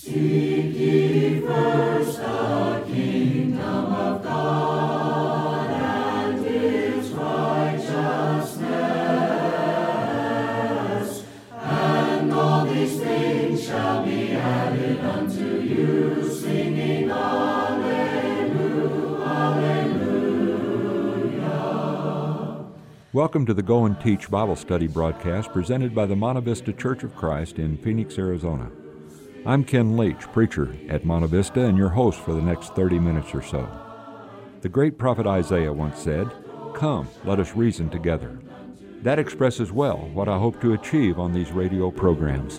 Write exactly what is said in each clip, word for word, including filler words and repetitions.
Seek ye first the kingdom of God and His righteousness, and all these things shall be added unto you, singing Alleluia, Alleluia. Welcome to the Go and Teach Bible Study broadcast presented by the Monte Vista Church of Christ in Phoenix, Arizona. I'm Ken Leach, preacher at Monte Vista, and your host for the next thirty minutes or so. The great prophet Isaiah once said, "Come, let us reason together." That expresses well what I hope to achieve on these radio programs.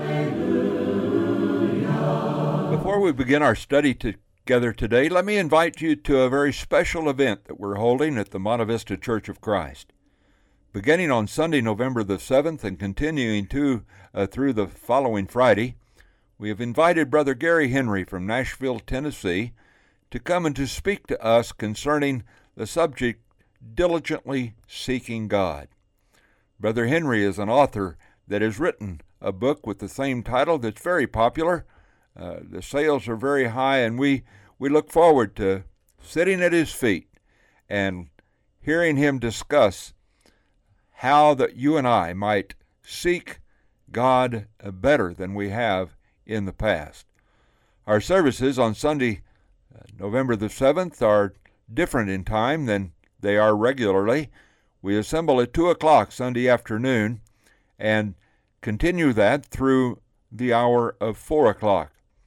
Before we begin our study together today, let me invite you to a very special event that we're holding at the Monte Vista Church of Christ. Beginning on Sunday, November the seventh, and continuing to uh, through the following Friday, we have invited Brother Gary Henry from Nashville, Tennessee, to come and to speak to us concerning the subject, Diligently Seeking God. Brother Henry is an author that has written a book with the same title that's very popular. Uh, the sales are very high, and we, we look forward to sitting at his feet and hearing him discuss how that you and I might seek God better than we have in the past. Our services on Sunday, uh, November the seventh, are different in time than they are regularly. We assemble at two o'clock Sunday afternoon and continue that through the hour of four o'clock.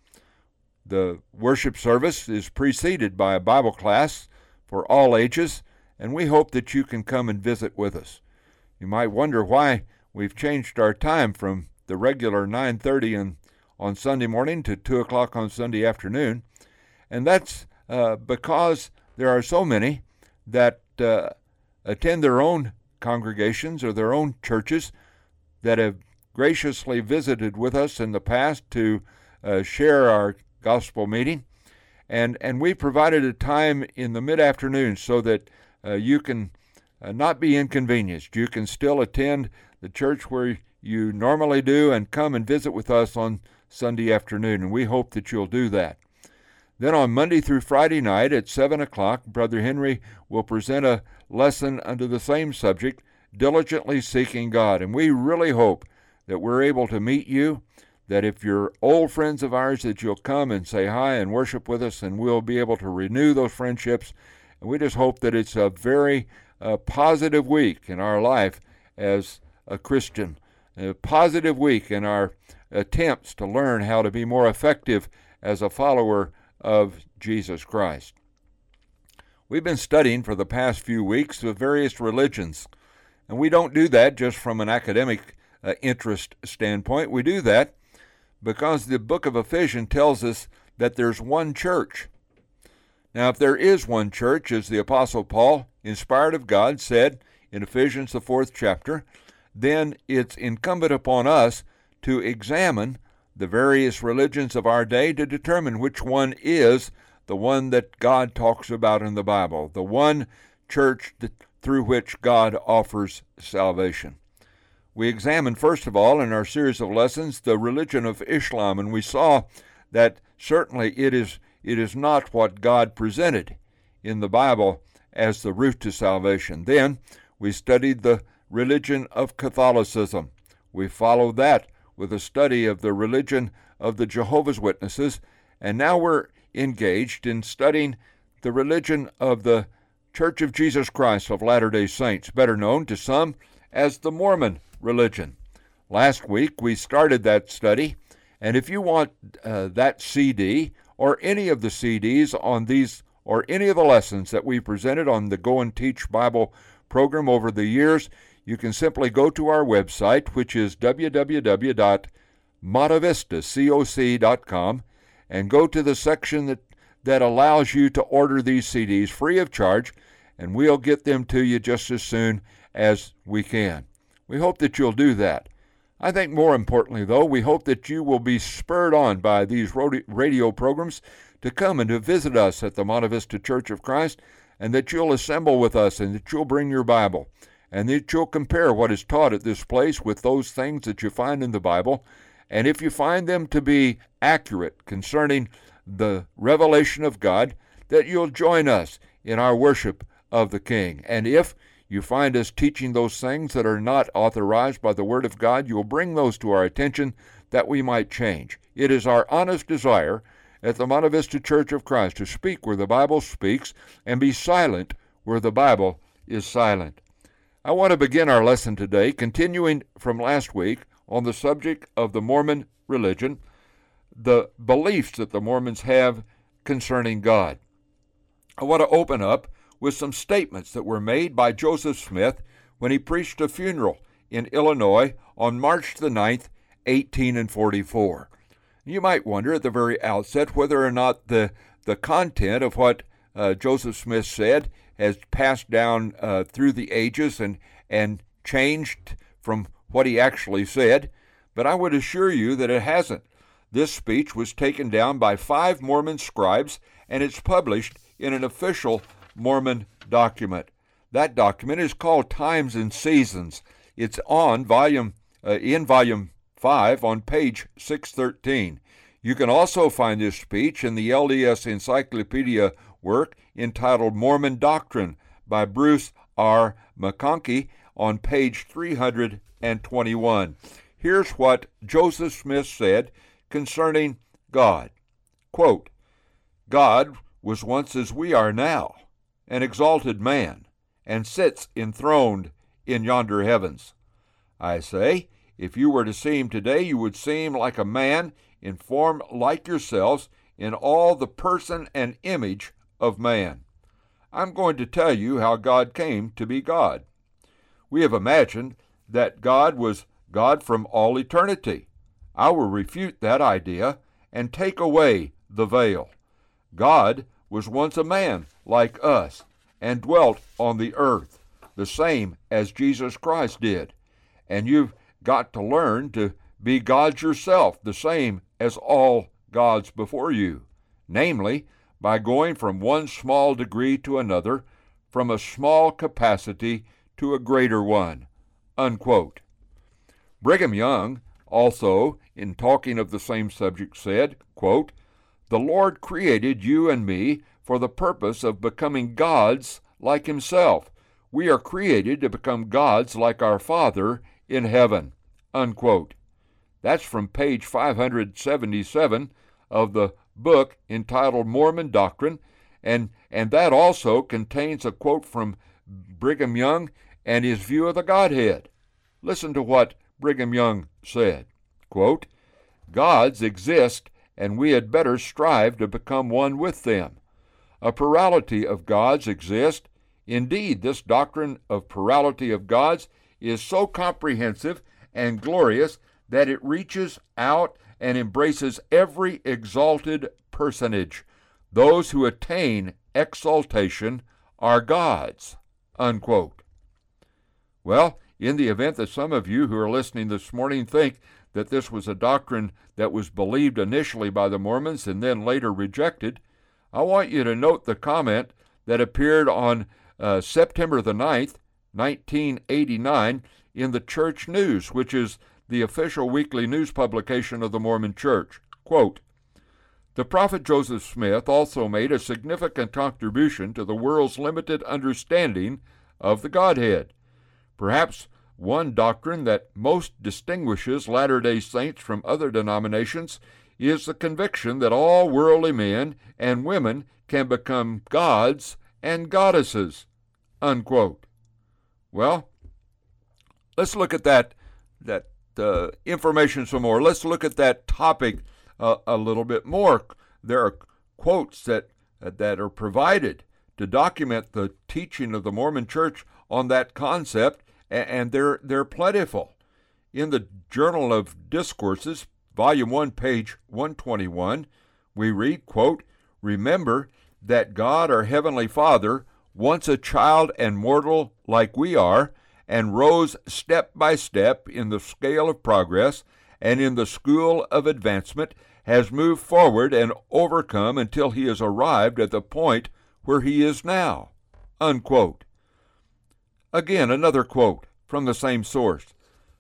The worship service is preceded by a Bible class for all ages, and we hope that you can come and visit with us. You might wonder why we've changed our time from the regular nine thirty and on Sunday morning to two o'clock on Sunday afternoon, and that's uh, because there are so many that uh, attend their own congregations or their own churches that have graciously visited with us in the past to uh, share our gospel meeting, and, and we provided a time in the mid-afternoon so that uh, you can uh, not be inconvenienced. You can still attend the church where you normally do and come and visit with us on Sunday afternoon, and we hope that you'll do that. Then on Monday through Friday night at seven o'clock, Brother Henry will present a lesson under the same subject, Diligently Seeking God. And we really hope that we're able to meet you, that if you're old friends of ours, that you'll come and say hi and worship with us, and we'll be able to renew those friendships. And we just hope that it's a very uh, positive week in our life as a Christian, a positive week in our attempts to learn how to be more effective as a follower of Jesus Christ. We've been studying for the past few weeks the various religions, and we don't do that just from an academic uh, interest standpoint. We do that because the book of Ephesians tells us that there's one church. Now, if there is one church, as the Apostle Paul, inspired of God, said in Ephesians, the fourth chapter, then it's incumbent upon us to examine the various religions of our day to determine which one is the one that God talks about in the Bible, the one church that, through which God offers salvation. We examined, first of all, in our series of lessons, the religion of Islam, and we saw that certainly it is, it is not what God presented in the Bible as the route to salvation. Then we studied the religion of Catholicism. We followed that with a study of the religion of the Jehovah's Witnesses, and now we're engaged in studying the religion of the Church of Jesus Christ of Latter-day Saints, better known to some as the Mormon religion. Last week we started that study, and if you want uh, that C D or any of the C Ds on these or any of the lessons that we presented on the Go and Teach Bible program over the years, you can simply go to our website, which is w w w dot monte vista coc dot com, and go to the section that, that allows you to order these C Ds free of charge, and we'll get them to you just as soon as we can. We hope that you'll do that. I think more importantly, though, we hope that you will be spurred on by these radio programs to come and to visit us at the Monte Vista Church of Christ, and that you'll assemble with us, and that you'll bring your Bible, and that you'll compare what is taught at this place with those things that you find in the Bible, And if you find them to be accurate concerning the revelation of God, that you'll join us in our worship of the King. And if you find us teaching those things that are not authorized by the Word of God, you'll bring those to our attention that we might change. It is our honest desire at the Monte Vista Church of Christ to speak where the Bible speaks and be silent where the Bible is silent. I want to begin our lesson today, continuing from last week on the subject of the Mormon religion, the beliefs that the Mormons have concerning God. I want to open up with some statements that were made by Joseph Smith when he preached a funeral in Illinois on March the ninth, eighteen forty-four. You might wonder at the very outset whether or not the, the content of what uh, Joseph Smith said has passed down uh, through the ages and, and changed from what he actually said, but I would assure you that it hasn't. This speech was taken down by five Mormon scribes, and it's published in an official Mormon document. That document is called Times and Seasons. It's on volume uh, in volume five on page six thirteen. You can also find this speech in the L D S Encyclopedia work entitled Mormon Doctrine by Bruce R. McConkie on page three hundred twenty-one. Here's what Joseph Smith said concerning God. Quote, God was once as we are now, an exalted man, and sits enthroned in yonder heavens. I say, if you were to see him today, you would see him like a man in form like yourselves in all the person and image of man. I'm going to tell you how God came to be God. We have imagined that God was God from all eternity. I will refute that idea and take away the veil. God was once a man like us and dwelt on the earth, the same as Jesus Christ did. And you've got to learn to be gods yourself, the same as all gods before you, namely, by going from one small degree to another, from a small capacity to a greater one." Unquote. Brigham Young also, in talking of the same subject, said, quote, "The Lord created you and me for the purpose of becoming gods like himself. We are created to become gods like our Father in heaven." Unquote. That's from page five hundred seventy-seven of the book entitled Mormon Doctrine, and, and that also contains a quote from Brigham Young and his view of the Godhead. Listen to what Brigham Young said, quote, "Gods exist, and we had better strive to become one with them. A plurality of gods exist. Indeed, this doctrine of plurality of gods is so comprehensive and glorious that it reaches out and embraces every exalted personage. Those who attain exaltation are gods." Unquote. Well, in the event that some of you who are listening this morning think that this was a doctrine that was believed initially by the Mormons and then later rejected, I want you to note the comment that appeared on uh, September the ninth, nineteen eighty-nine, in the Church News, which is the official weekly news publication of the Mormon Church. Quote, "The prophet Joseph Smith also made a significant contribution to the world's limited understanding of the Godhead. Perhaps one doctrine that most distinguishes Latter-day Saints from other denominations is the conviction that all worldly men and women can become gods and goddesses." Unquote. Well, let's look at that, that uh, information some more. Let's look at that topic uh, a little bit more. There are quotes that, that are provided to document the teaching of the Mormon Church on that concept, and they're they're plentiful. In the Journal of Discourses, Volume one, page one twenty-one, we read, quote, "Remember that God, our Heavenly Father, once a child and mortal like we are, and rose step by step in the scale of progress and in the school of advancement, has moved forward and overcome until he has arrived at the point where he is now." Unquote. Again, another quote from the same source.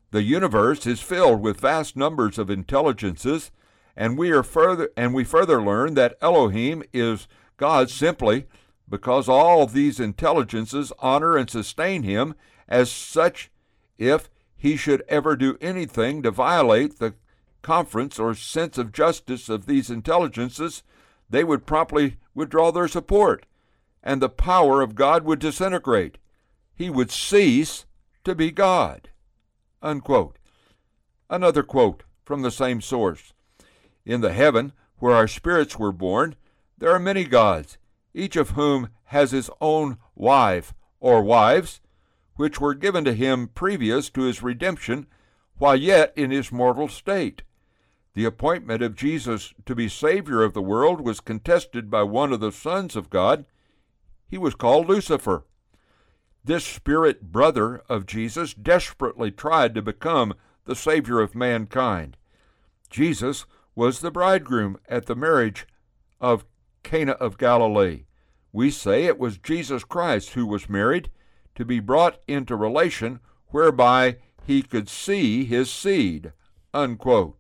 The universe is filled with vast numbers of intelligences, and we are further and we further learn that Elohim is God simply because all these intelligences honor and sustain him as such. If he should ever do anything to violate the conference or sense of justice of these intelligences, they would promptly withdraw their support, and the power of God would disintegrate. He would cease to be God." Unquote. Another quote from the same source. "In the heaven where our spirits were born, there are many gods, each of whom has his own wife or wives, which were given to him previous to his redemption, while yet in his mortal state. The appointment of Jesus to be Savior of the world was contested by one of the sons of God. He was called Lucifer. This spirit brother of Jesus desperately tried to become the Savior of mankind. Jesus was the bridegroom at the marriage of Cana of Galilee. We say it was Jesus Christ who was married, to be brought into relation whereby he could see his seed." Unquote.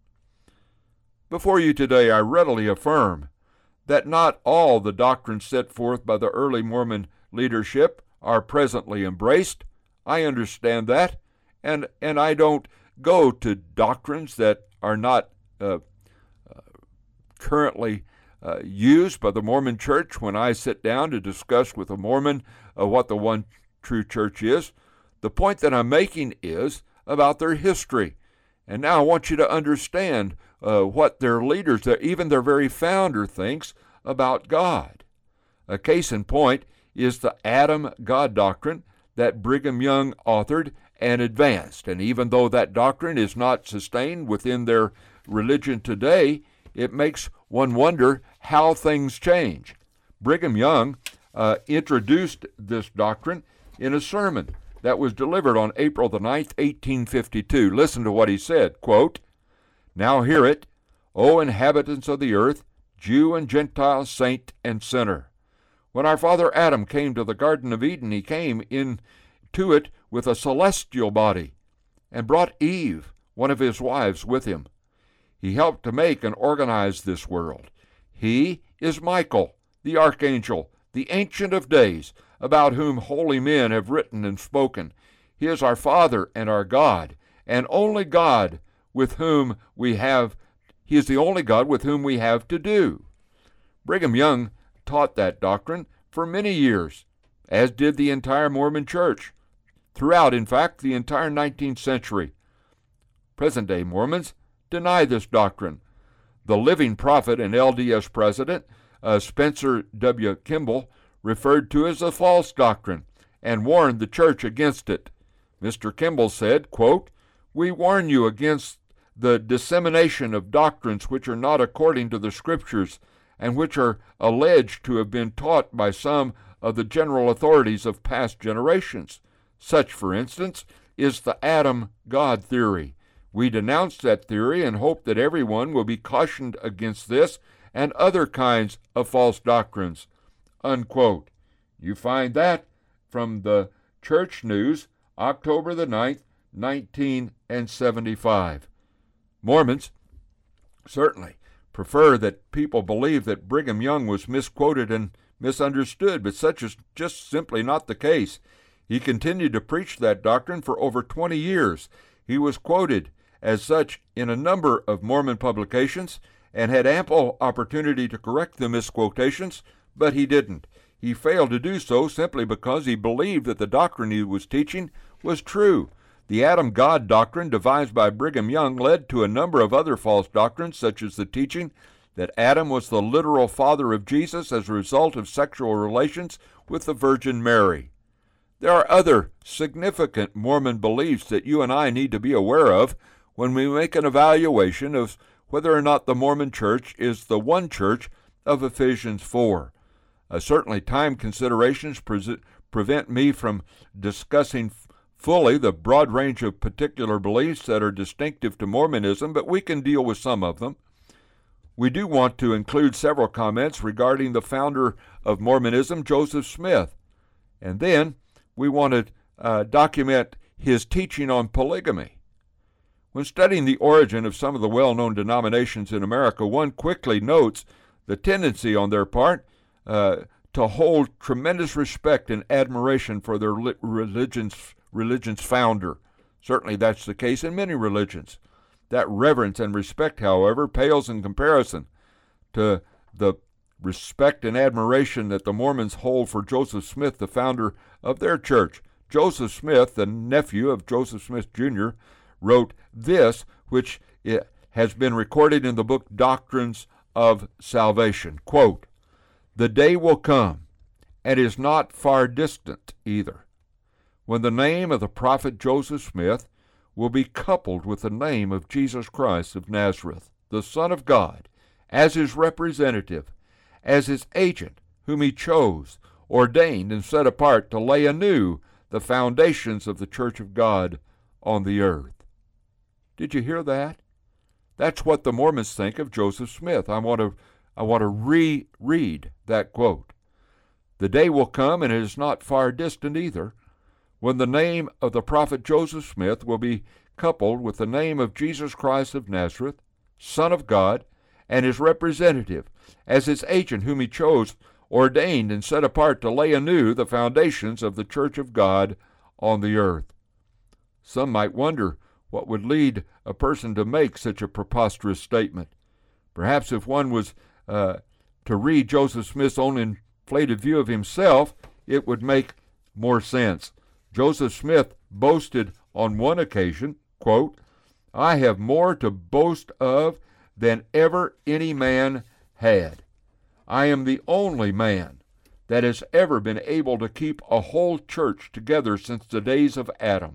Before you today, I readily affirm that not all the doctrines set forth by the early Mormon leadership are presently embraced. I understand that, and, and I don't go to doctrines that are not uh, uh, currently uh, used by the Mormon Church when I sit down to discuss with a Mormon uh, what the one true church is. The point that I'm making is about their history. And now I want you to understand uh, what their leaders, even their very founder, thinks about God. A case in point is the Adam God doctrine that Brigham Young authored and advanced. And even though that doctrine is not sustained within their religion today, it makes one wonder how things change. Brigham Young uh, introduced this doctrine in a sermon that was delivered on April the ninth, eighteen fifty-two. Listen to what he said, quote, "Now hear it, O inhabitants of the earth, Jew and Gentile, saint and sinner. When our father Adam came to the Garden of Eden, he came into it with a celestial body and brought Eve, one of his wives, with him. He helped to make and organize this world. He is Michael, the archangel, the Ancient of Days, about whom holy men have written and spoken. He is our Father and our God, and only God with whom we have, he is the only God with whom we have to do." Brigham Young taught that doctrine for many years, as did the entire Mormon Church, throughout, in fact, the entire nineteenth century. Present-day Mormons deny this doctrine. The living prophet and L D S president, uh, Spencer W. Kimball, referred to as a false doctrine and warned the church against it. Mister Kimball said, quote, "We warn you against the dissemination of doctrines which are not according to the Scriptures and which are alleged to have been taught by some of the general authorities of past generations. Such, for instance, is the Adam God theory. We denounce that theory and hope that everyone will be cautioned against this and other kinds of false doctrines." Unquote. You find that from the Church News, October the ninth, nineteen seventy-five. Mormons certainly prefer that people believe that Brigham Young was misquoted and misunderstood, but such is just simply not the case. He continued to preach that doctrine for over twenty years. He was quoted as such in a number of Mormon publications and had ample opportunity to correct the misquotations, but he didn't. He failed to do so simply because he believed that the doctrine he was teaching was true. The Adam God doctrine devised by Brigham Young led to a number of other false doctrines, such as the teaching that Adam was the literal father of Jesus as a result of sexual relations with the Virgin Mary. There are other significant Mormon beliefs that you and I need to be aware of when we make an evaluation of whether or not the Mormon Church is the one church of Ephesians four. Uh, certainly time considerations pre- prevent me from discussing f- fully the broad range of particular beliefs that are distinctive to Mormonism, but we can deal with some of them. We do want to include several comments regarding the founder of Mormonism, Joseph Smith. And then we want to uh, document his teaching on polygamy. When studying the origin of some of the well-known denominations in America, one quickly notes the tendency on their part uh, to hold tremendous respect and admiration for their religion's, religion's founder. Certainly that's the case in many religions. That reverence and respect, however, pales in comparison to the respect and admiration that the Mormons hold for Joseph Smith, the founder of their church. Joseph Smith, the nephew of Joseph Smith Junior, wrote this, which has been recorded in the book Doctrines of Salvation. Quote, "The day will come, and is not far distant either, when the name of the prophet Joseph Smith will be coupled with the name of Jesus Christ of Nazareth, the Son of God, as his representative, as his agent, whom he chose, ordained, and set apart to lay anew the foundations of the church of God on the earth." Did you hear that? That's what the Mormons think of Joseph Smith. I want to, I want to reread that quote. "The day will come, and it is not far distant either, when the name of the prophet Joseph Smith will be coupled with the name of Jesus Christ of Nazareth, Son of God, and his representative, as his agent whom he chose, ordained, and set apart to lay anew the foundations of the church of God on the earth." Some might wonder what would lead a person to make such a preposterous statement. Perhaps if one was uh, to read Joseph Smith's own inflated view of himself, it would make more sense. Joseph Smith boasted on one occasion, quote, "I have more to boast of than ever any man had. I am the only man that has ever been able to keep a whole church together since the days of Adam.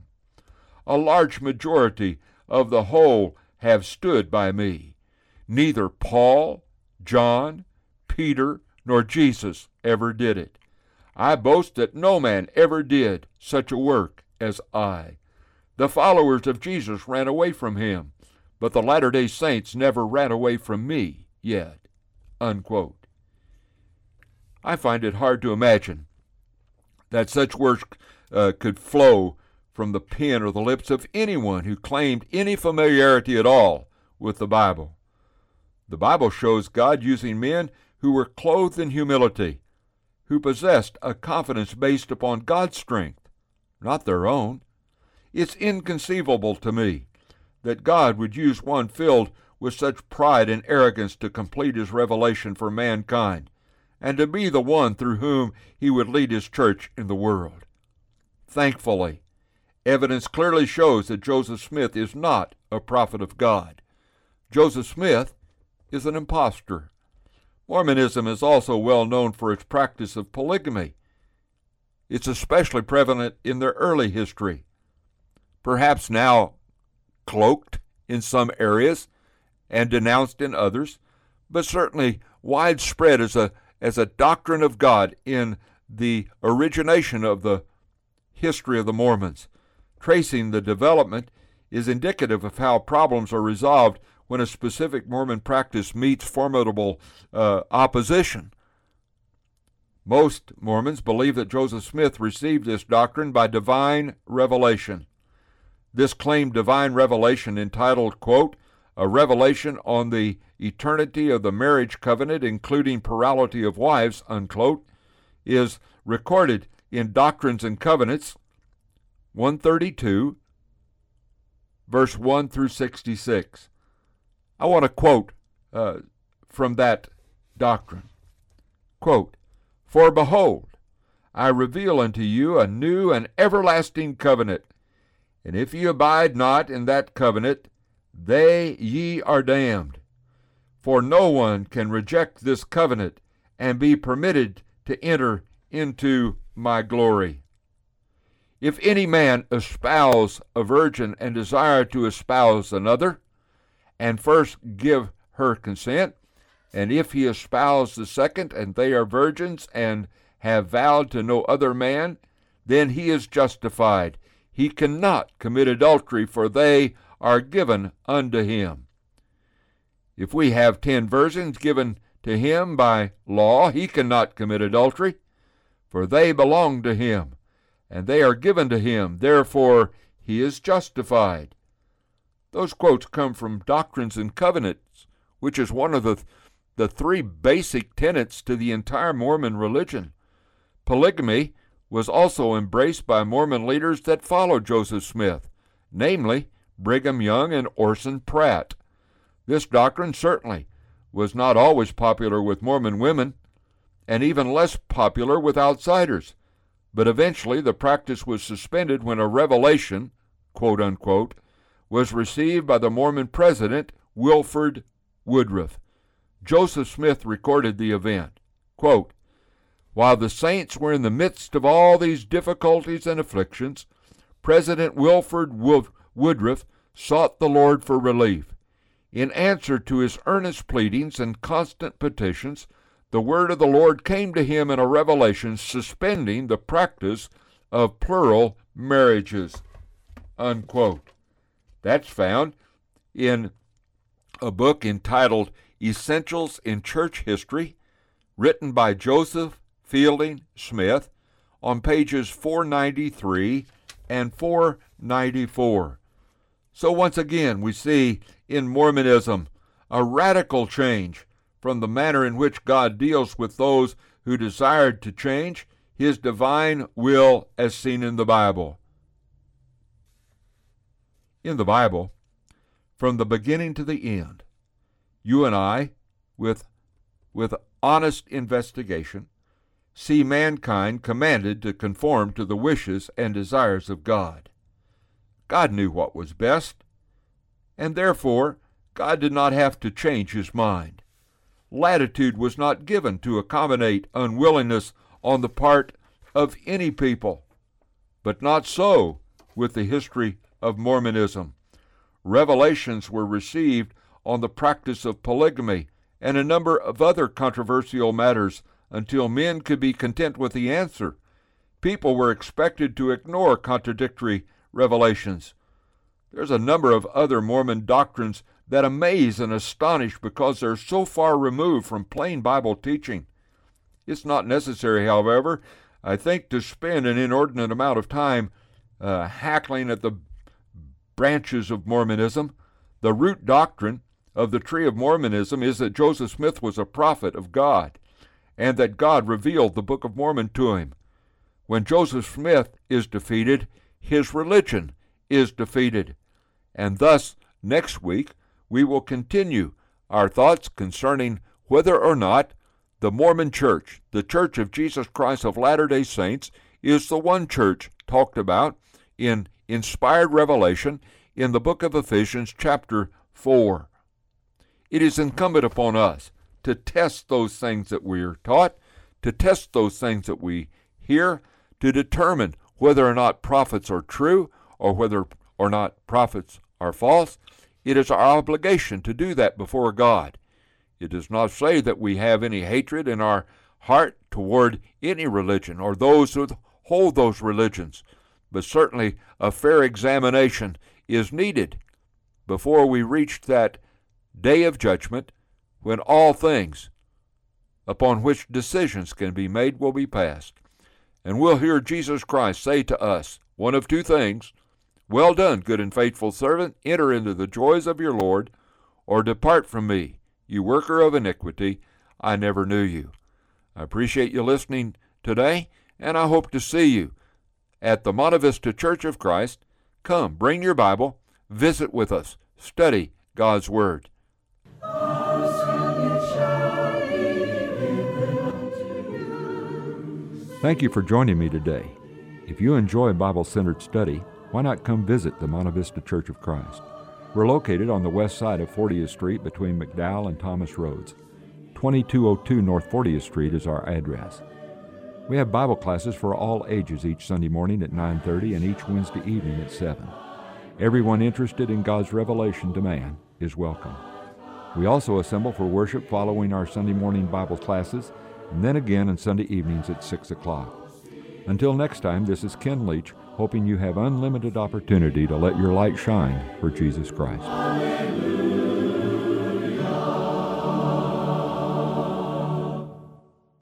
A large majority of the whole have stood by me. Neither Paul, John, Peter, nor Jesus ever did it. I boast that no man ever did such a work as I. The followers of Jesus ran away from him, but the Latter-day Saints never ran away from me yet." Unquote. I find it hard to imagine that such words uh, could flow from the pen or the lips of anyone who claimed any familiarity at all with the Bible. The Bible shows God using men who were clothed in humility, who possessed a confidence based upon God's strength, not their own. It's inconceivable to me that God would use one filled with such pride and arrogance to complete his revelation for mankind, and to be the one through whom he would lead his church in the world. Thankfully, evidence clearly shows that Joseph Smith is not a prophet of God. Joseph Smith is an impostor. Mormonism is also well known for its practice of polygamy. It's especially prevalent in their early history, perhaps now cloaked in some areas and denounced in others, but certainly widespread as a, as a doctrine of God in the origination of the history of the Mormons. Tracing the development is indicative of how problems are resolved when a specific Mormon practice meets formidable uh, opposition. Most Mormons believe that Joseph Smith received this doctrine by divine revelation. This claimed divine revelation, entitled, quote, "A Revelation on the Eternity of the Marriage Covenant, including Plurality of Wives," unquote, is recorded in Doctrines and Covenants, one thirty-two, verse one through sixty-six. I want to quote uh, from that doctrine. Quote, "For behold, I reveal unto you a new and everlasting covenant, and if ye abide not in that covenant, they ye are damned. For no one can reject this covenant and be permitted to enter into my glory. If any man espouse a virgin and desire to espouse another, and first give her consent, and if he espouse the second, and they are virgins, and have vowed to no other man, then he is justified. He cannot commit adultery, for they are given unto him. If we have ten virgins given to him by law, he cannot commit adultery, for they belong to him, and they are given to him. Therefore he is justified. Those quotes come from Doctrines and Covenants, which is one of the, the three basic tenets to the entire Mormon religion. Polygamy was also embraced by Mormon leaders that followed Joseph Smith, namely Brigham Young and Orson Pratt. This doctrine certainly was not always popular with Mormon women, and even less popular with outsiders, but eventually the practice was suspended when a revelation, quote unquote, was received by the Mormon president, Wilford Woodruff. Joseph Smith recorded the event. Quote, "While the saints were in the midst of all these difficulties and afflictions, President Wilford Woodruff sought the Lord for relief. In answer to his earnest pleadings and constant petitions, the word of the Lord came to him in a revelation suspending the practice of plural marriages." Unquote. That's found in a book entitled Essentials in Church History, written by Joseph Fielding Smith, on pages four ninety-three and four ninety-four. So once again, we see in Mormonism a radical change from the manner in which God deals with those who desired to change his divine will as seen in the Bible. In the Bible, from the beginning to the end, you and I, with, with honest investigation, see mankind commanded to conform to the wishes and desires of God. God knew what was best, and therefore God did not have to change his mind. Latitude was not given to accommodate unwillingness on the part of any people. But not so with the history of Mormonism. Revelations were received on the practice of polygamy and a number of other controversial matters until men could be content with the answer. People were expected to ignore contradictory revelations. There's a number of other Mormon doctrines that amaze and astonish because they're so far removed from plain Bible teaching. It's not necessary, however, I think, to spend an inordinate amount of time uh, hackling at the branches of Mormonism. The root doctrine of the tree of Mormonism is that Joseph Smith was a prophet of God, and that God revealed the Book of Mormon to him. When Joseph Smith is defeated, his religion is defeated. And thus, next week, we will continue our thoughts concerning whether or not the Mormon Church, the Church of Jesus Christ of Latter-day Saints, is the one church talked about in inspired revelation in the book of Ephesians chapter four. It is incumbent upon us to test those things that we are taught, to test those things that we hear, to determine whether or not prophets are true or whether or not prophets are false. It is our obligation to do that before God. It does not say that we have any hatred in our heart toward any religion or those who hold those religions, but certainly a fair examination is needed before we reach that day of judgment when all things upon which decisions can be made will be passed. And we'll hear Jesus Christ say to us one of two things: "Well done, good and faithful servant, enter into the joys of your Lord," or "Depart from me, you worker of iniquity, I never knew you." I appreciate you listening today, and I hope to see you at the Monte Vista Church of Christ. Come, bring your Bible, visit with us, study God's Word. Thank you for joining me today. If you enjoy Bible-centered study, why not come visit the Monte Vista Church of Christ? We're located on the west side of fortieth Street between McDowell and Thomas Roads. twenty-two oh two North fortieth Street is our address. We have Bible classes for all ages each Sunday morning at nine thirty and each Wednesday evening at seven. Everyone interested in God's revelation to man is welcome. We also assemble for worship following our Sunday morning Bible classes, and then again on Sunday evenings at six o'clock. Until next time, this is Ken Leach, hoping you have unlimited opportunity to let your light shine for Jesus Christ. Hallelujah.